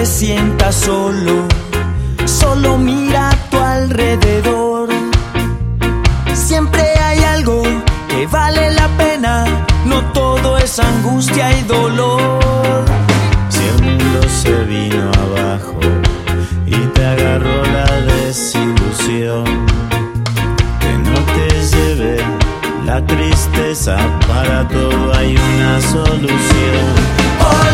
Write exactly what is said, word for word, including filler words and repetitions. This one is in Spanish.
te sientas solo, solo mira a tu alrededor. Siempre hay algo que vale la pena, no todo es angustia y dolor. Si el mundo se vino abajo y te agarró la desilusión, que no te lleve la tristeza, para todo hay una solución.